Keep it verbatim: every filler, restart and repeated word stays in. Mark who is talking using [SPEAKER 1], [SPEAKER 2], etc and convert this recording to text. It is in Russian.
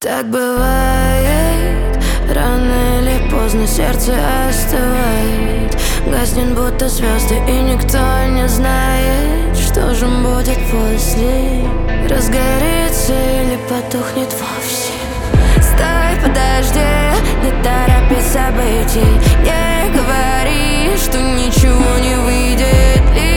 [SPEAKER 1] Так бывает, рано или поздно сердце остывает, гаснет будто звезды, и никто не знает, что же будет после. Разгорится или потухнет вовсе. Стой, подожди, не торопи событий. Не говори, что ничего не выйдет.